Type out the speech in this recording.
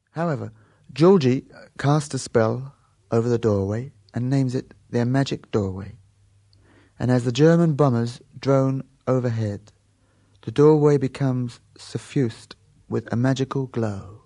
However, Georgie casts a spell over the doorway and names it their magic doorway. And as the German bombers drone overhead, the doorway becomes suffused with a magical glow.